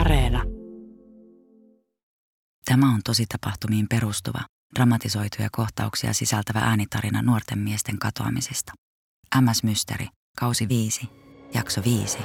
Areena. Tämä on tositapahtumiin perustuva, dramatisoituja kohtauksia sisältävä äänitarina nuorten miesten katoamisesta. MS Mystery, kausi 5, jakso 5.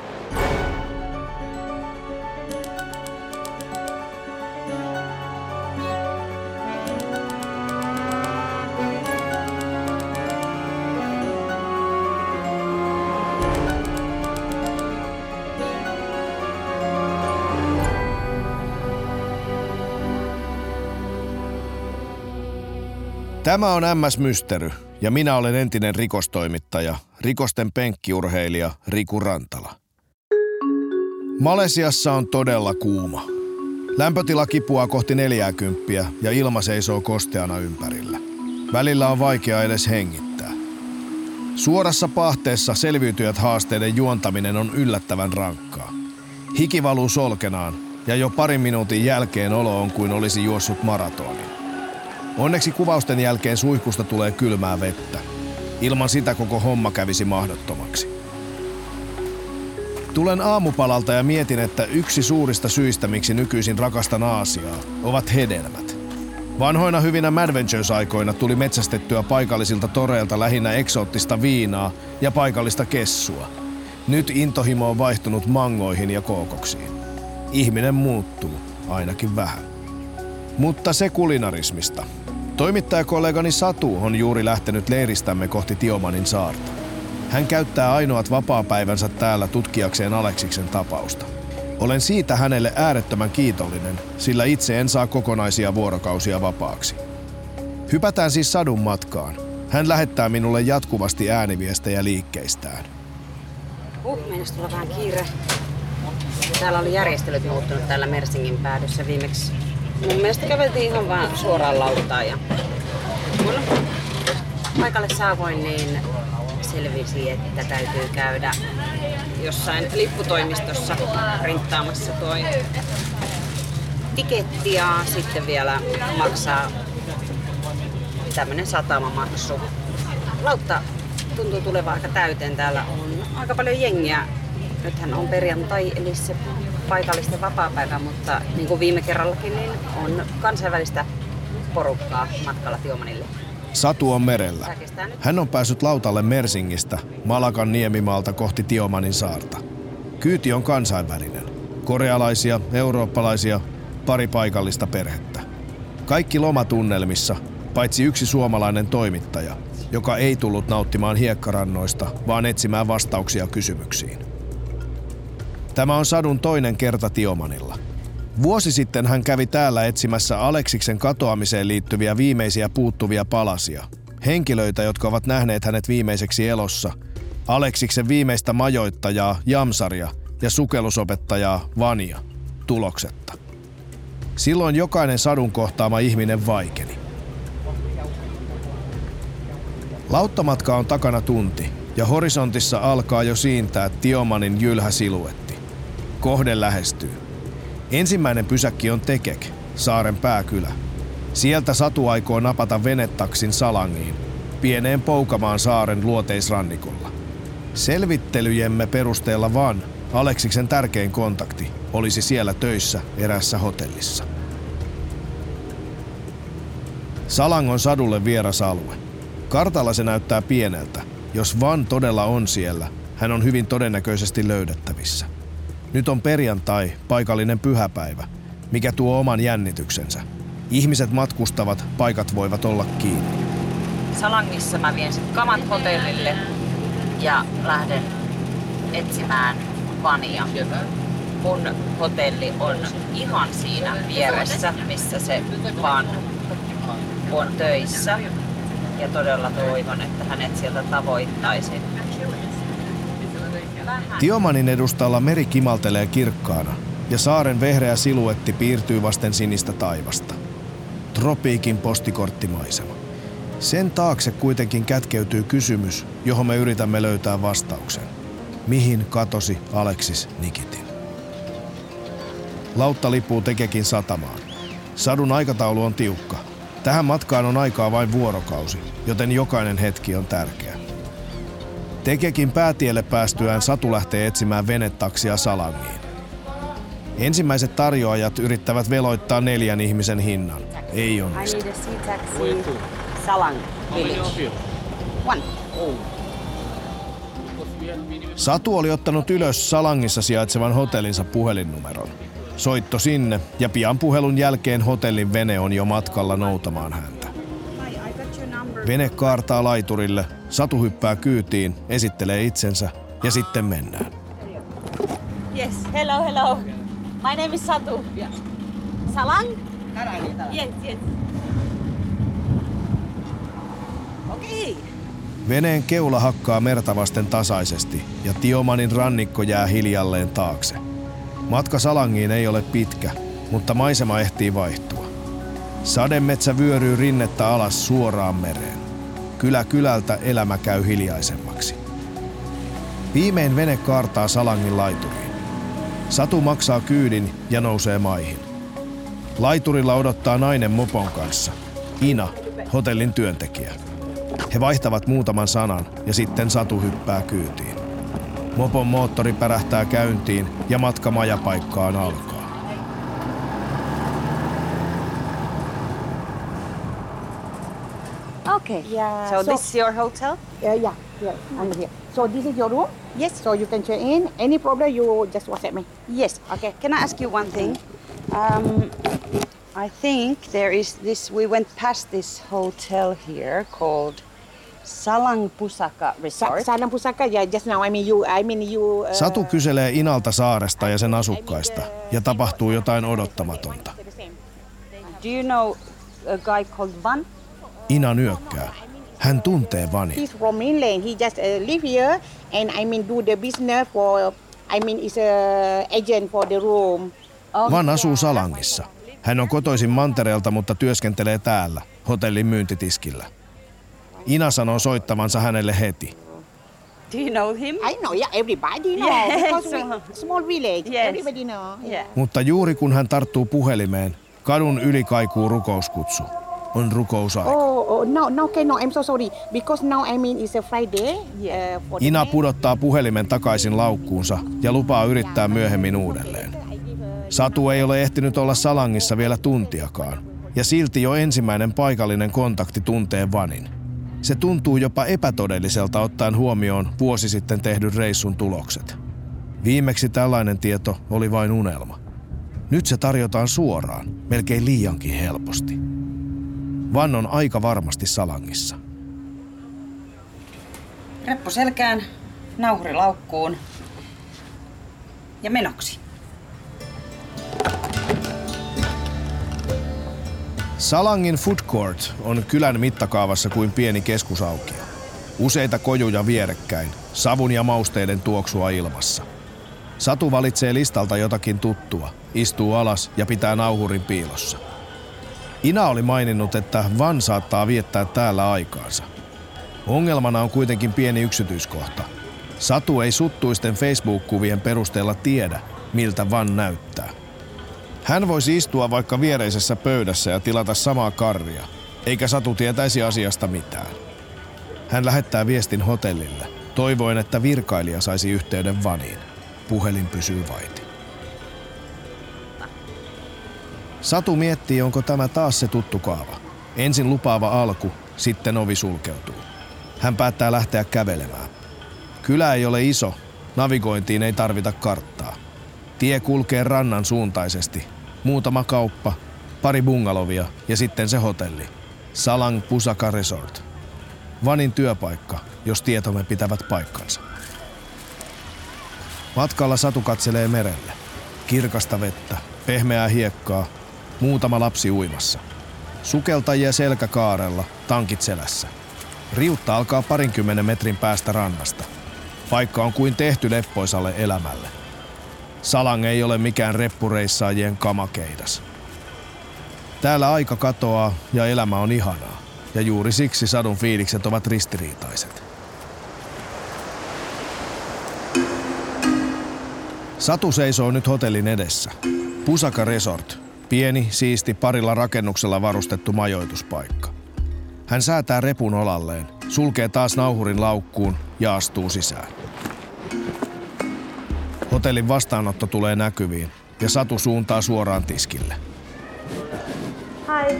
Tämä on MS Mystery ja minä olen entinen rikostoimittaja, rikosten penkkiurheilija Riku Rantala. Malesiassa on todella kuuma. Lämpötila kipuaa kohti 40 ja ilma seisoo kosteana ympärillä. Välillä on vaikea edes hengittää. Suorassa pahteessa selviytyjät haasteiden juontaminen on yllättävän rankkaa. Hiki valuu solkenaan ja jo parin minuutin jälkeen olo on kuin olisi juossut maratonin. Onneksi kuvausten jälkeen suihkusta tulee kylmää vettä. Ilman sitä koko homma kävisi mahdottomaksi. Tulen aamupalalta ja mietin, että yksi suurista syistä, miksi nykyisin rakastan Aasiaa, ovat hedelmät. Vanhoina hyvinä Madventures-aikoina tuli metsästettyä paikallisilta toreilta lähinnä eksoottista viinaa ja paikallista kessua. Nyt intohimo on vaihtunut mangoihin ja kookoksiin. Ihminen muuttuu, ainakin vähän. Mutta se kulinarismista. Toimittajakollegani Satu on juuri lähtenyt leiristämme kohti Tiomanin saarta. Hän käyttää ainoat vapaapäivänsä täällä tutkiakseen Aleksiksen tapausta. Olen siitä hänelle äärettömän kiitollinen, sillä itse en saa kokonaisia vuorokausia vapaaksi. Hypätään siis Sadun matkaan. Hän lähettää minulle jatkuvasti ääniviestejä liikkeistään. Meinas tulla vähän kiire. Täällä oli järjestelyt muuttunut täällä Mersingin päädyssä viimeksi. Mun mielestä käveltiin ihan vaan suoraan lautaan ja kun paikalle saavuin, niin selvisi, että täytyy käydä jossain lipputoimistossa printtaamassa toi tiketti ja sitten vielä maksaa tämmönen satamamaksu. Lautta tuntuu tulevan aika täyteen. Täällä on aika paljon jengiä. Nythän on perjantai, eli se paikallisten vapaapäivä, mutta niin kuin viime kerrallakin, niin on kansainvälistä porukkaa matkalla Tiomanille. Satu on merellä. Hän on päässyt lautalle Mersingistä, Malakan niemimaalta kohti Tiomanin saarta. Kyyti on kansainvälinen. Korealaisia, eurooppalaisia, pari paikallista perhettä. Kaikki lomatunnelmissa, paitsi yksi suomalainen toimittaja, joka ei tullut nauttimaan hiekkarannoista, vaan etsimään vastauksia kysymyksiin. Tämä on Sadun toinen kerta Tiomanilla. Vuosi sitten hän kävi täällä etsimässä Aleksiksen katoamiseen liittyviä viimeisiä puuttuvia palasia. Henkilöitä, jotka ovat nähneet hänet viimeiseksi elossa. Aleksiksen viimeistä majoittajaa Jamsaria ja sukellusopettajaa Vania. Tuloksetta. Silloin jokainen Sadun kohtaama ihminen vaikeni. Lauttamatka on takana tunti ja horisontissa alkaa jo siintää Tiomanin jylhä siluetti. Kohde lähestyy. Ensimmäinen pysäkki on Tekek, saaren pääkylä. Sieltä Satu aikoo napata venetaksin Salangiin, pieneen Poukamaan saaren luoteisrannikolla. Selvittelyjemme perusteella Van, Aleksiksen tärkein kontakti, olisi siellä töissä eräässä hotellissa. Salang on Sadulle vieras alue. Kartalla se näyttää pieneltä. Jos Van todella on siellä, hän on hyvin todennäköisesti löydettävissä. Nyt on perjantai, paikallinen pyhäpäivä, mikä tuo oman jännityksensä. Ihmiset matkustavat, paikat voivat olla kiinni. Salangissa mä vien sit kamat hotellille ja lähden etsimään Vania. Mun hotelli on ihan siinä vieressä, missä se Van on töissä. Ja todella toivon, että hänet sieltä tavoittaisin. Tiomanin edustalla meri kimaltelee kirkkaana ja saaren vehreä siluetti piirtyy vasten sinistä taivasta. Tropiikin postikorttimaisema. Sen taakse kuitenkin kätkeytyy kysymys, johon me yritämme löytää vastauksen. Mihin katosi Aleksis Nikitin? Lautta lipuu Tekekin satamaan. Sadun aikataulu on tiukka. Tähän matkaan on aikaa vain vuorokausi, joten jokainen hetki on tärkeä. Tekekin päätielle päästyään Satu lähtee etsimään venetaksia Salangiin. Ensimmäiset tarjoajat yrittävät veloittaa 4 ihmisen hinnan. Ei onnistu. I need a sea taxi. Salang Village. One. Satu oli ottanut ylös Salangissa sijaitsevan hotellinsa puhelinnumeron. Soitto sinne ja pian puhelun jälkeen hotellin vene on jo matkalla noutamaan häntä. Vene kaartaa laiturille, Satu hyppää kyytiin, esittelee itsensä ja sitten mennään. Yes, hello. My name is Satu. Salang? Yes. Okay. Veneen keula hakkaa merta vasten tasaisesti ja Tiomanin rannikko jää hiljalleen taakse. Matka Salangiin ei ole pitkä, mutta maisema ehtii vaihtua. Sademetsä vyöryy rinnettä alas suoraan mereen. Kylä kylältä elämä käy hiljaisemmaksi. Viimein vene kaartaa Salangin laituriin. Satu maksaa kyydin ja nousee maihin. Laiturilla odottaa nainen mopon kanssa. Ina, hotellin työntekijä. He vaihtavat muutaman sanan ja sitten Satu hyppää kyytiin. Mopon moottori pärähtää käyntiin ja matka majapaikkaan alkaa. Okay. Yeah. So this is your hotel? Yeah, I'm here. So this is your room? Yes. So you can check in. Any problem, you just WhatsApp me. Yes. Okay. Can I ask you one thing? I think there is this. We went past this hotel here called Salang Pusaka Resort. Salang Pusaka, yeah, just now. You. Satu kyselee Inalta saaresta ja sen asukkaista ja tapahtuu jotain odottamatonta. Do you know a guy called Van? Ina nyökkää. Hän tuntee Vanin. He's from Mainland. He just live here and do the business for. Is a agent for the room. Van asuu Salangissa. Hän on kotoisin mantereelta, mutta työskentelee täällä, hotellin myyntitiskillä. Ina sanoo soittavansa hänelle heti. Do you know him? I know, yeah, everybody know. Yes. Because small village, Yes. everybody know. Yeah. Mutta juuri kun hän tarttuu puhelimeen, kadun yli kaikuu rukouskutsu. On rukousaika. No, okay, no, I'm so sorry. Because now, it's a Friday. For Ina the pudottaa puhelimen takaisin laukkuunsa ja lupaa yrittää myöhemmin uudelleen. Satu ei ole ehtinyt olla Salangissa vielä tuntiakaan, ja silti jo ensimmäinen paikallinen kontakti tuntee Vanin. Se tuntuu jopa epätodelliselta ottaen huomioon vuosi sitten tehdyn reissun tulokset. Viimeksi tällainen tieto oli vain unelma. Nyt se tarjotaan suoraan, melkein liiankin helposti. Van on aika varmasti Salangissa. Reppu selkään, nauhuri laukkuun ja menoksi. Salangin food court on kylän mittakaavassa kuin pieni keskusaukio. Useita kojuja vierekkäin, savun ja mausteiden tuoksua ilmassa. Satu valitsee listalta jotakin tuttua, istuu alas ja pitää nauhurin piilossa. Ina oli maininnut, että Van saattaa viettää täällä aikaansa. Ongelmana on kuitenkin pieni yksityiskohta. Satu ei suttuisten Facebook-kuvien perusteella tiedä, miltä Van näyttää. Hän voisi istua vaikka viereisessä pöydässä ja tilata samaa karria, eikä Satu tietäisi asiasta mitään. Hän lähettää viestin hotellille, toivoen, että virkailija saisi yhteyden Vaniin. Puhelin pysyy vaiti. Satu miettii, onko tämä taas se tuttu kaava. Ensin lupaava alku, sitten ovi sulkeutuu. Hän päättää lähteä kävelemään. Kylä ei ole iso, navigointiin ei tarvita karttaa. Tie kulkee rannan suuntaisesti. Muutama kauppa, pari bungalovia ja sitten se hotelli. Salang Pusaka Resort. Vanin työpaikka, jos tietomme pitävät paikkansa. Matkalla Satu katselee merelle. Kirkasta vettä, pehmeää hiekkaa, muutama lapsi uimassa. Sukeltajia selkäkaarella, tankit selässä. Riutta alkaa 20 metrin päästä rannasta. Paikka on kuin tehty leppoisalle elämälle. Salang ei ole mikään reppureissaajien kamakeidas. Täällä aika katoaa ja elämä on ihanaa. Ja juuri siksi Sadun fiilikset ovat ristiriitaiset. Satu seisoo nyt hotellin edessä. Pusaka Resort. Pieni, siisti, parilla rakennuksella varustettu majoituspaikka. Hän säätää repun olalleen, sulkee taas nauhurin laukkuun ja astuu sisään. Hotellin vastaanotto tulee näkyviin ja Satu suuntaa suoraan tiskille. Hi.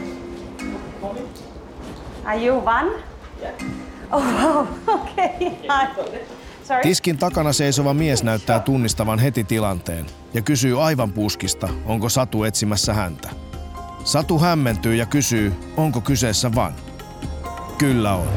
Are you Van? Oh wow, okay. Hi. Sorry. Tiskin takana seisova mies näyttää tunnistavan heti tilanteen ja kysyy aivan puskista, onko Satu etsimässä häntä. Satu hämmentyy ja kysyy, onko kyseessä Van. Kyllä on.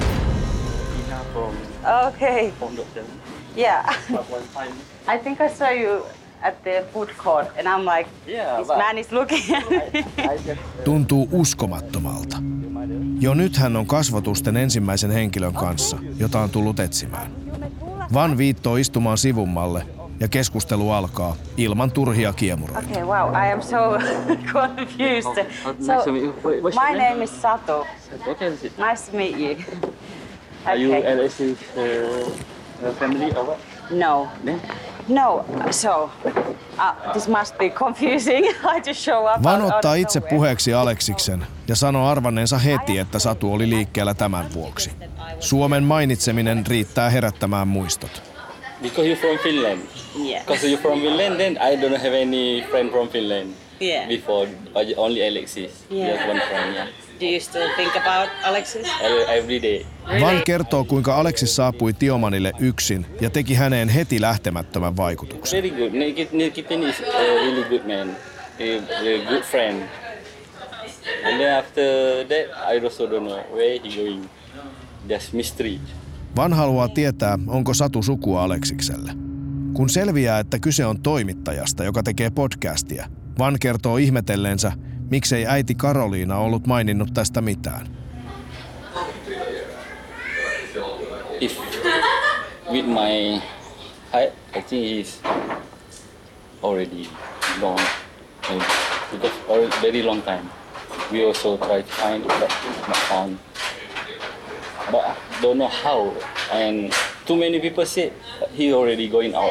Okay. Yeah. I think I saw you at the food court and I'm like, this man is looking at me. Tuntuu uskomattomalta. Jo nyt hän on kasvotusten ensimmäisen henkilön kanssa, jota on tullut etsimään. Van viittoo istumaan sivummalle ja keskustelu alkaa ilman turhia kiemuroita. Okay, wow, I am so confused. So, my name is Satu. Nice to meet you. Are you LS's family or what? No. No, so this must be confusing. I just show up. Van ottaa itse puheeksi Aleksiksen ja sanoo arvanneensa heti, että Satu oli liikkeellä tämän vuoksi. Suomen mainitseminen riittää herättämään muistot. Because you're from Finland. Yeah. Because you're from Finland, then I don't have any friend from Finland. Yeah. Before, only Alexis. Yeah. Just one friend, yeah. Do you still think about Alexis? Every day. Van kertoo, kuinka Aleksis saapui Tiomanille yksin ja teki häneen heti lähtemättömän vaikutuksen. Very good. Nikitin is a really good man. A good friend. And then after that, I also don't know where he going. That's mystery. Van haluaa tietää, onko Satu sukua Aleksikselle. Kun selviää, että kyse on toimittajasta, joka tekee podcastia, Van kertoo ihmetelleensä, miksei äiti Karoliina ollut maininnut tästä mitään. If with my height, I think he's already gone. Because very long time. We also tried to find, but not found. But I don't know how. And too many people said he already going out.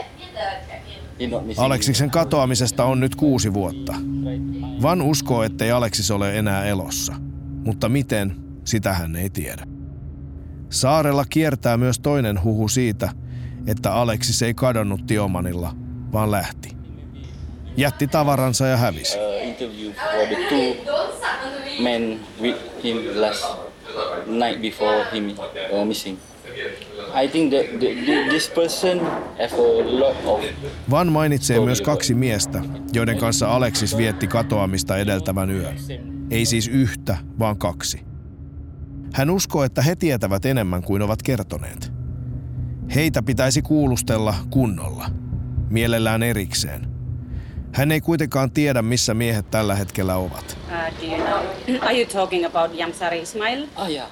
Aleksiksen katoamisesta on nyt 6 vuotta. Van uskoo, ettei Aleksis ole enää elossa. Mutta miten, sitä hän ei tiedä. Saarella kiertää myös toinen huhu siitä, että Aleksis ei kadonnut Tiomanilla, vaan lähti. Jätti tavaransa ja hävisi. Interview for the two men with him last night before him missing. I think that this person have a lot of... Van mainitsee myös 2 miestä, joiden kanssa Aleksis vietti katoamista edeltävän yön. Ei siis yhtä, vaan 2. Hän uskoo, että he tietävät enemmän kuin ovat kertoneet. Heitä pitäisi kuulustella kunnolla, mielellään erikseen. Hän ei kuitenkaan tiedä, missä miehet tällä hetkellä ovat. Do you know? Are you talking about Jamsari Ismail? Oh yeah.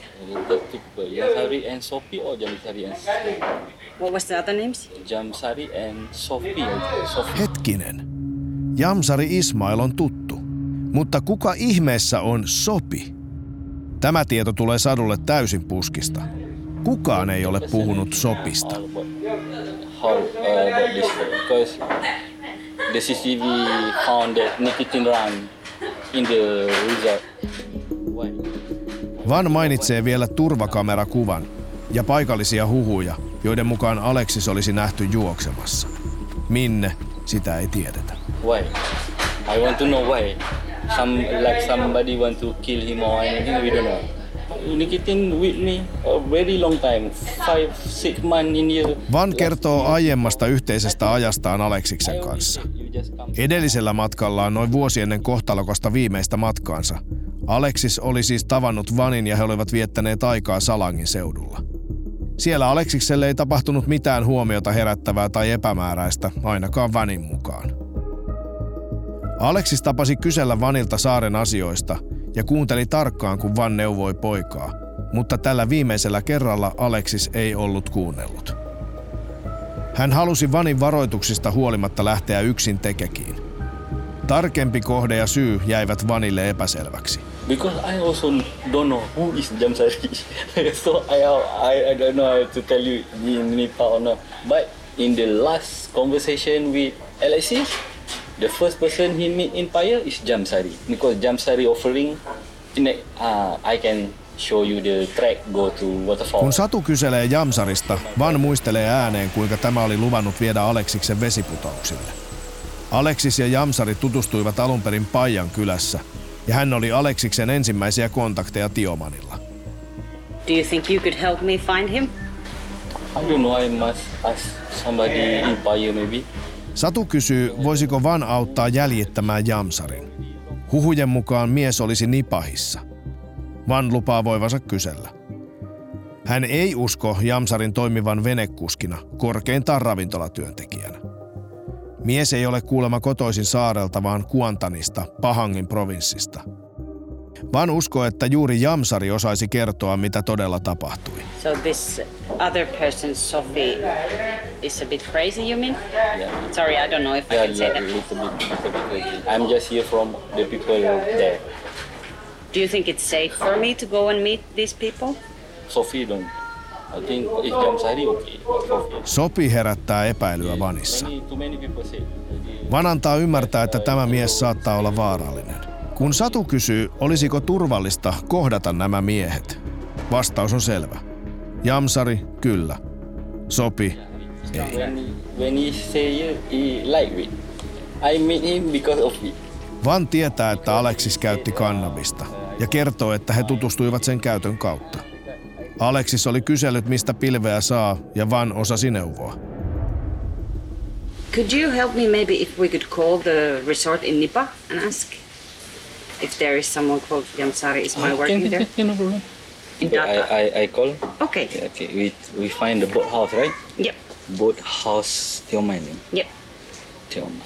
Jamsari and Sophie or Jamsari and Sophie? What was the other names? Jamsari and Sophie. Hetkinen. Jamsari Ismail on tuttu. Mutta kuka ihmeessä on Sopi? Tämä tieto tulee Sadulle täysin puskista. Kukaan ei ole puhunut Sopista. How about this? Because the CCTV found that Nikitin ran in the resort. Why? Van mainitsee vielä turvakamerakuvan ja paikallisia huhuja, joiden mukaan Aleksis olisi nähty juoksemassa. Minne, sitä ei tiedetä. Why? I want to know why. Somebody want to kill him or anything, we don't know. Nikitin with me a very long time, 5-6 months in here. Van kertoo aiemmasta yhteisestä ajastaan Aleksiksen kanssa. Edellisellä matkallaan noin vuosi ennen kohtalokasta viimeistä matkaansa Aleksis oli siis tavannut Vanin ja he olivat viettäneet aikaa Salangin seudulla. Siellä Aleksikselle ei tapahtunut mitään huomiota herättävää tai epämääräistä, ainakaan Vanin mukaan. Aleksis tapasi kysellä Vanilta saaren asioista ja kuunteli tarkkaan, kun Van neuvoi poikaa, mutta tällä viimeisellä kerralla Aleksis ei ollut kuunnellut. Hän halusi Vanin varoituksista huolimatta lähteä yksin Tekekiin. Tarkempi kohde ja syy jäivät Vanille epäselväksi. Because I also don't know who is Jamsari. So I don't know how to tell you in Nepal or not. But in the last conversation with Alexis, the first person he meet in Paya is Jamsari. Because Jamsari offering, I can show you the track go to waterfall. Kun Satu kyselee Jamsarista, Van muistelee ääneen, kuinka tämä oli luvannut viedä Aleksiksen vesiputouksille. Aleksis ja Jamsari tutustuivat alun perin Paijan kylässä, ja hän oli Aleksiksen ensimmäisiä kontakteja Tiomanilla. Do you think you could help me find him? I don't know, I must ask somebody in Paia maybe. Satu kysyy, voisiko Van auttaa jäljittämään Jamsarin. Huhujen mukaan mies olisi Nipahissa. Van lupaa voivansa kysellä. Hän ei usko Jamsarin toimivan venekuskina, korkeintaan ravintolatyöntekijänä. Mies ei ole kuulemma kotoisin saarelta, vaan Kuantanista, Pahangin provinssista. Van uskoo, että juuri Jamsari osaisi kertoa, mitä todella tapahtui. So this other person, Sophie, is a bit crazy, you mean? Yeah. Sorry, I don't know if I can say that. Little bit. I'm just here from the people there. Do you think it's safe for me to go and meet these people? Sophie don't. I think if Jamsari okay. Sophie. Sopi herättää epäilyä Vanissa. Too many people say. Van antaa ymmärtää, että tämä mies saattaa olla vaarallinen. Kun Satu kysyy, olisiko turvallista kohdata nämä miehet, vastaus on selvä. Jamsari, kyllä. Sopi, ei. When he say he like it, I meet him because of it. Van tietää, että Aleksis käytti kannabista ja kertoo, että he tutustuivat sen käytön kautta. Aleksis oli kysellyt, mistä pilveä saa, ja Van osasi neuvoa. Could you help me maybe if we could call the resort in Nipa and ask if there is someone called Jamsari is my working there? No problem. In Dhaka? I call. Okay. Yeah, okay. We find the boat house, right? Yep. Boat house Tioman. Yep. Tioman.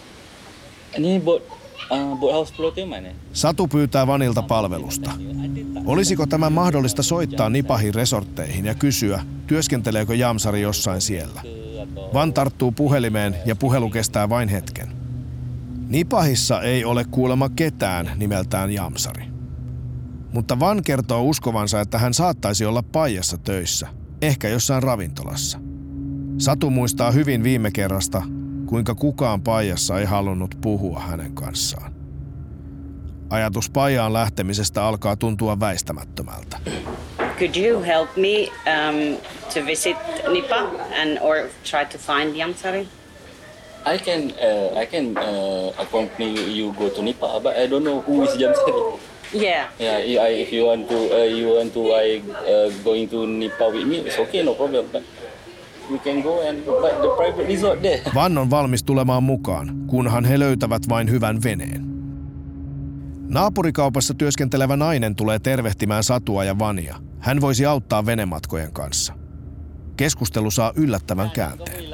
Any boat house Pulau Tioman. Satu pyytää Vanilta palvelusta. Olisiko tämä mahdollista soittaa Nipahin resortteihin ja kysyä, työskenteleekö Jamsari jossain siellä? Van tarttuu puhelimeen ja puhelu kestää vain hetken. Nipahissa ei ole kuulemma ketään nimeltään Jamsari. Mutta Van kertoo uskovansa, että hän saattaisi olla Paijassa töissä, ehkä jossain ravintolassa. Satu muistaa hyvin viime kerrasta, kuinka kukaan Paijassa ei halunnut puhua hänen kanssaan. Ajatus Paijaan lähtemisestä alkaa tuntua väistämättömältä. Could you help me to visit Nipa or try to find Jamsari? I can accompany you go to Nipa, but I don't know who is Jamsari. Yeah. Yeah. If you want to going to Nipa with me, it's okay, no problem. But we can go and buy the private resort there. Van on valmis tulemaan mukaan, kunhan he löytävät vain hyvän veneen. Naapurikaupassa työskentelevä nainen tulee tervehtimään Satua ja Vania. Hän voisi auttaa venematkojen kanssa. Keskustelu saa yllättävän käänteen.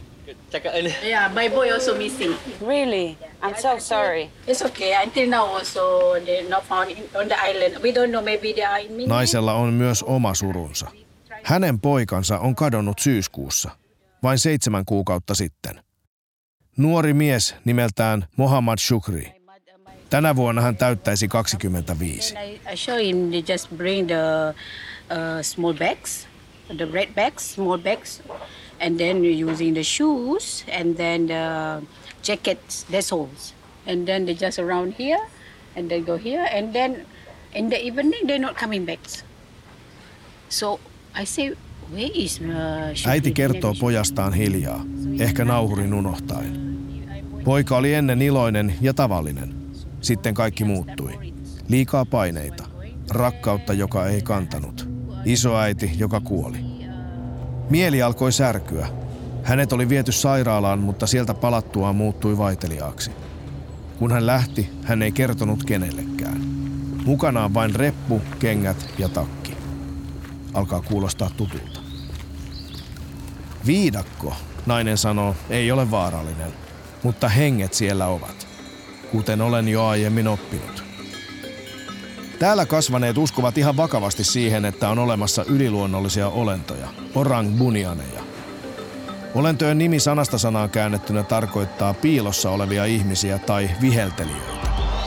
Yeah, my boy also missing. Really? I'm so sorry. It's okay. Until now also they're not found on the island. We don't know, maybe they are in Mindanao. Naisella on myös oma surunsa. Hänen poikansa on kadonnut syyskuussa, vain 7 kuukautta sitten. Nuori mies nimeltään Mohammad Shukri. Tänä vuonna hän täyttäisi 25. I show him they just bring the small bags, the red bags, small bags, and then using the shoes and then the jackets, the soles. And then they just around here and they go here and then in the evening they're not coming back. So I say, where is Shukri? Äiti kertoo pojastaan hiljaa, ehkä nauhurin unohtaen. Poika oli ennen iloinen ja tavallinen. Sitten kaikki muuttui. Liikaa paineita. Rakkautta, joka ei kantanut. Isoäiti, joka kuoli. Mieli alkoi särkyä. Hänet oli viety sairaalaan, mutta sieltä palattuaan muuttui vaiteliaaksi. Kun hän lähti, hän ei kertonut kenellekään. Mukanaan vain reppu, kengät ja takki. Alkaa kuulostaa tutulta. Viidakko, nainen sanoo, ei ole vaarallinen, mutta henget siellä ovat. Kuten olen jo aiemmin oppinut. Täällä kasvaneet uskovat ihan vakavasti siihen, että on olemassa yliluonnollisia olentoja, orang bunianeja. Olentojen nimi sanasta sanaan käännettynä tarkoittaa piilossa olevia ihmisiä tai viheltelijöitä.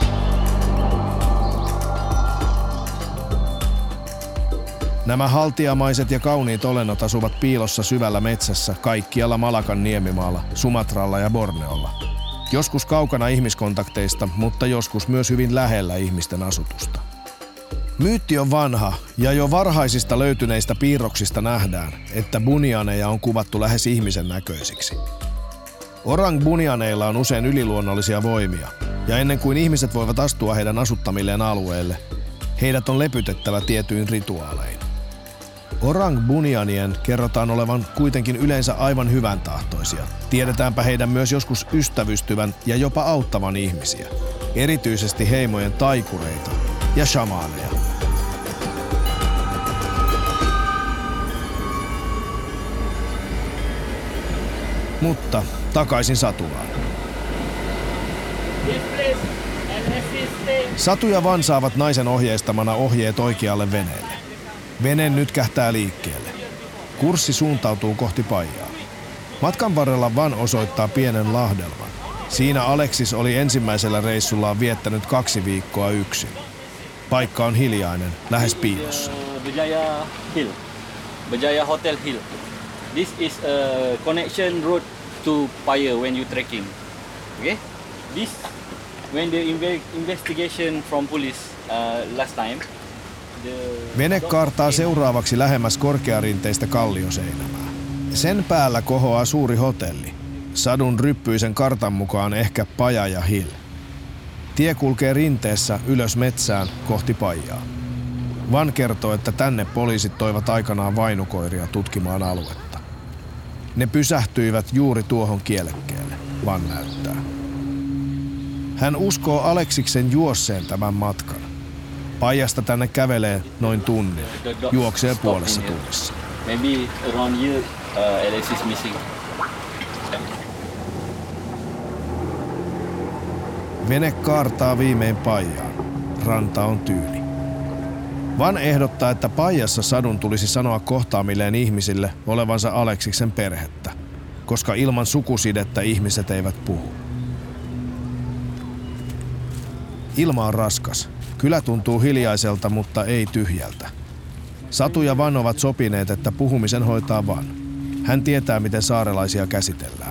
Nämä haltiamaiset ja kauniit olennot asuvat piilossa syvällä metsässä kaikkialla Malakan niemimaalla, Sumatralla ja Borneolla. Joskus kaukana ihmiskontakteista, mutta joskus myös hyvin lähellä ihmisten asutusta. Myytti on vanha ja jo varhaisista löytyneistä piirroksista nähdään, että bunianeja on kuvattu lähes ihmisen näköisiksi. Orang Bunyaneilla on usein yliluonnollisia voimia, ja ennen kuin ihmiset voivat astua heidän asuttamilleen alueelle, heidät on lepytettävä tietyin rituaalein. Orang Bunyanien kerrotaan olevan kuitenkin yleensä aivan hyvän tahtoisia. Tiedetäänpä heidän myös joskus ystävystyvän ja jopa auttavan ihmisiä, erityisesti heimojen taikureita ja shamaaneja. Mutta takaisin Satulaan. Satu ja Van saavat naisen ohjeistamana ohjeet oikealle veneelle. Vene nyt kähtää liikkeelle. Kurssi suuntautuu kohti Paijaa. Matkan varrella Van osoittaa pienen lahdelman. Siinä Alexis oli ensimmäisellä reissullaan viettänyt 2 viikkoa yksin. Paikka on hiljainen, lähes piilossa. Berjaya Hill. Berjaya Hotel Hill. This is a connection road to Paya when you trekking. Okay? This, when the investigation from police last time. Vene kaartaa seuraavaksi lähemmäs korkearinteistä kallioseinämää. Sen päällä kohoaa suuri hotelli. Sadun ryppyisen kartan mukaan ehkä Pajaja Hill. Tie kulkee rinteessä ylös metsään kohti Paijaa. Van kertoo, että tänne poliisit toivat aikanaan vainukoiria tutkimaan aluetta. Ne pysähtyivät juuri tuohon kielekkeelle, Van näyttää. Hän uskoo Aleksiksen juosseen tämän matkan. Paijasta tänne kävelee noin tunnin, juoksee puolessa tunnissa. Maybe around here, Alexis missing. Vene kaartaa viimein Paijaan. Ranta on tyyni. Van ehdottaa, että Paijassa Sadun tulisi sanoa kohtaamilleen ihmisille olevansa Aleksiksen perhettä, koska ilman sukusidettä ihmiset eivät puhu. Ilma on raskas. Kylä tuntuu hiljaiselta, mutta ei tyhjältä. Satu ja Van ovat sopineet, että puhumisen hoitaa Van. Hän tietää, miten saarelaisia käsitellään.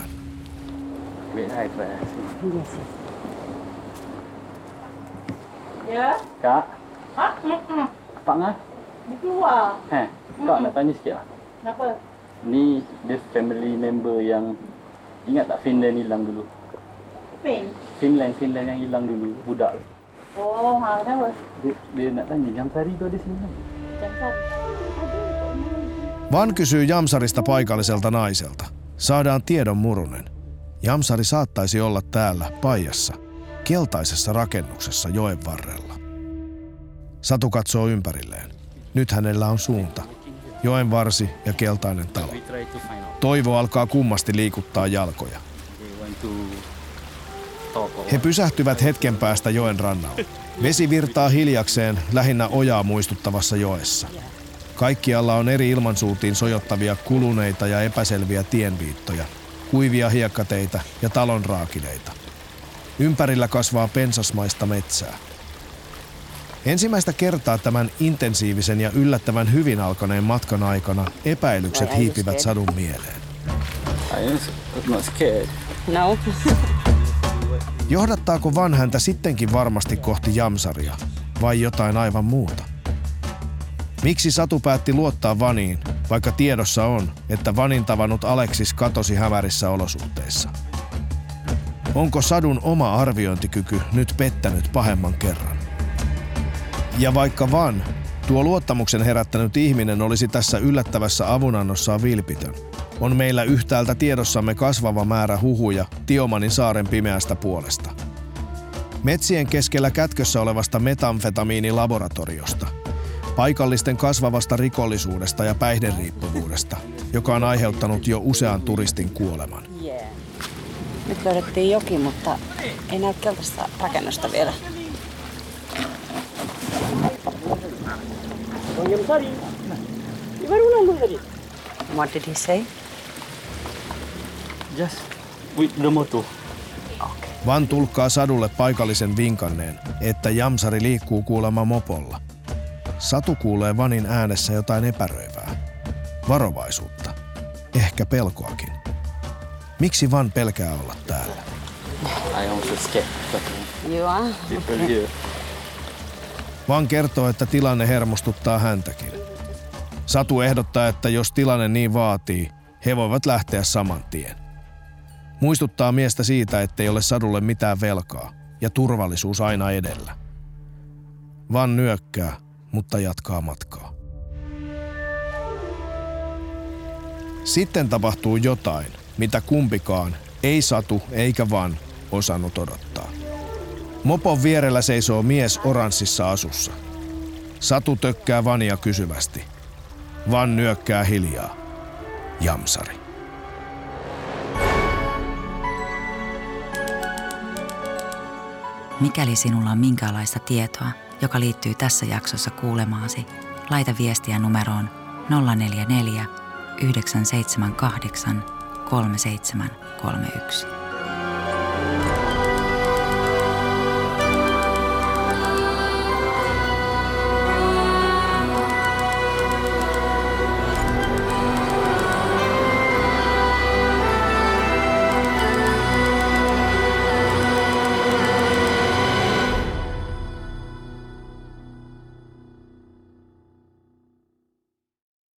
Ya? Kak. Hah? Pak ngah? Dia keluar. Kak nak tanya sikit lah. Kenapa? Ni dia family member yang ingat tak Finland hilang dulu? Finland yang hilang dulu, budak. Oh, kenapa? Dia nak tanya, Jamsari tu ada sini kan? Jamsari. Van kysyy Jamsarista paikalliselta naiselta. Saadaan tiedon murunen. Jamsari saattaisi olla täällä Paijassa, keltaisessa rakennuksessa joen varrella. Satu katsoo ympärilleen. Nyt hänellä on suunta. Joen varsi ja keltainen talo. Toivo alkaa kummasti liikuttaa jalkoja. He pysähtyvät hetken päästä joen rannalla. Vesi virtaa hiljakseen lähinnä ojaa muistuttavassa joessa. Kaikkialla on eri ilmansuuntiin sojottavia kuluneita ja epäselviä tienviittoja, kuivia hiekkateitä ja talon raakileita. Ympärillä kasvaa pensasmaista metsää. Ensimmäistä kertaa tämän intensiivisen ja yllättävän hyvin alkaneen matkan aikana epäilykset hiipivät Sadun mieleen. No. Johdattaako Van häntä sittenkin varmasti kohti Jamsaria vai jotain aivan muuta? Miksi Satu päätti luottaa Vaniin, vaikka tiedossa on, että Vanin tavannut Alexis katosi hämärissä olosuhteissa? Onko Sadun oma arviointikyky nyt pettänyt pahemman kerran? Ja vaikka Van, tuo luottamuksen herättänyt ihminen, olisi tässä yllättävässä avunannossaan vilpitön, on meillä yhtäältä tiedossamme kasvava määrä huhuja Tiomanin saaren pimeästä puolesta. Metsien keskellä kätkössä olevasta metamfetamiinilaboratoriosta, paikallisten kasvavasta rikollisuudesta ja päihderiippuvuudesta, joka on aiheuttanut jo usean turistin kuoleman. Nyt löydettiin joki, mutta ei näy keltaista rakennusta vielä. What did he say? Just with the motor. Van tulkkaa Sadulle paikallisen vinkanneen, että Jamsari liikkuu kuulemma mopolla. Satu kuulee Vanin äänessä jotain epäröivää. Varovaisuutta. Ehkä pelkoakin. Miksi Van pelkää olla täällä? I am so scared. You are? People here. Van kertoo, että tilanne hermostuttaa häntäkin. Satu ehdottaa, että jos tilanne niin vaatii, he voivat lähteä saman tien. Muistuttaa miestä siitä, ettei ole Sadulle mitään velkaa ja turvallisuus aina edellä. Van nyökkää, mutta jatkaa matkaa. Sitten tapahtuu jotain, mitä kumpikaan, ei Satu eikä Van, osannut odottaa. Mopon vierellä seisoo mies oranssissa asussa. Satu tökkää Vania kysyvästi. Van nyökkää hiljaa. Jamsari. Mikäli sinulla on minkäänlaista tietoa, joka liittyy tässä jaksossa kuulemaasi, laita viestiä numeroon 044 978 3731.